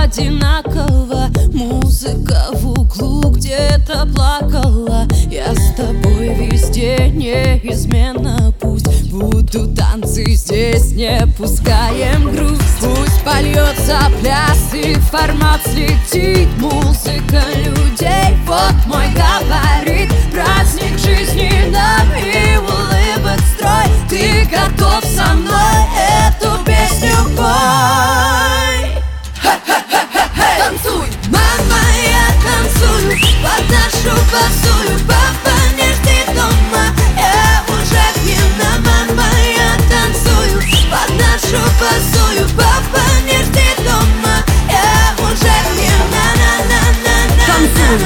одинаково. Музыка в углу где-то плакала. Я с тобой везде неизменно. Пусть будут танцы здесь, не пускаем грусть. Пусть польется пляс и формат слетит. Музыка людей, вот мой габарит. Праздник жизни нам и улыбок строй. Ты готов со мной эту песню пой? Танцуй, мама, я танцую под нашу басую. Папа, не жди дома, я уже пьяна. Мама, я танцую под нашу басую. Папа, не жди дома, я уже пьяна. Танцуй,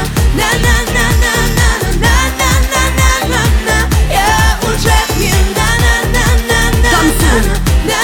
я уже пьяна. Танцуй.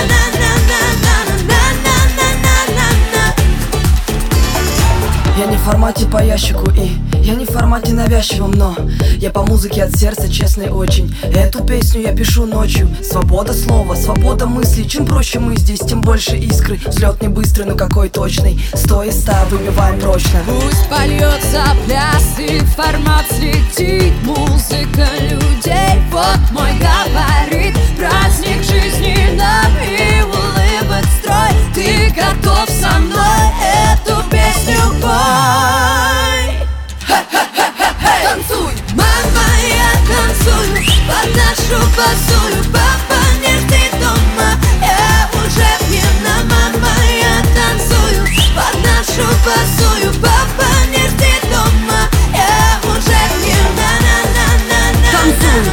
Я не в формате по ящику и я не в формате навязчивом, но я по музыке от сердца, честный очень. Эту песню я пишу ночью. Свобода слова, свобода мысли. Чем проще мы здесь, тем больше искры. Взлет не быстрый, но какой точный. 100 из 100 выбиваем прочно. Пусть польется пляс и формат слетит. Музыка людей, вот мой габарит. Праздник жизни нам и улыбок строй. Ты готов со мной эту песню пой? Танцуй, мама, я танцую под нашу басую. Папа, не жди дома, я уже пьяна. Мама, я танцую под нашу басую. Папа, не жди дома, я уже пьяна. Танцуй,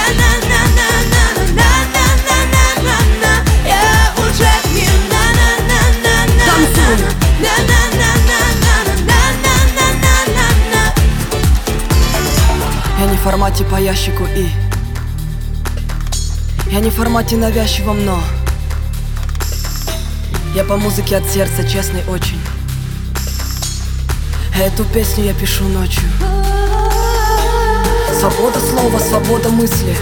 я уже пьяна. Танцуй. Я не в формате по ящику и я не в формате навязчивом, но я по музыке от сердца, честный очень. Эту песню я пишу ночью. Свобода слова, свобода мысли.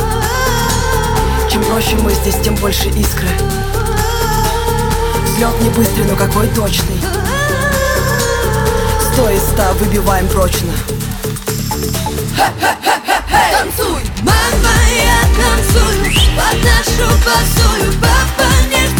Чем проще мы здесь, тем больше искры. Взлет не быстрый, но какой точный. 100 из 100 выбиваем прочно. Танцуй, мама, я танцую под нашу басую. Папа, не жди